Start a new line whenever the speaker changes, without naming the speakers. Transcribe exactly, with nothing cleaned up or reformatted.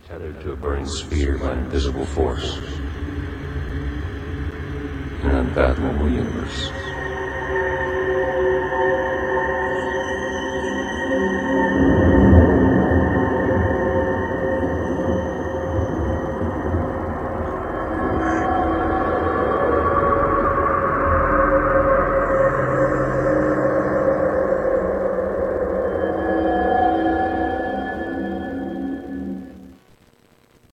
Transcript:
tethered to a burning sphere by invisible force. An unfathomable universe.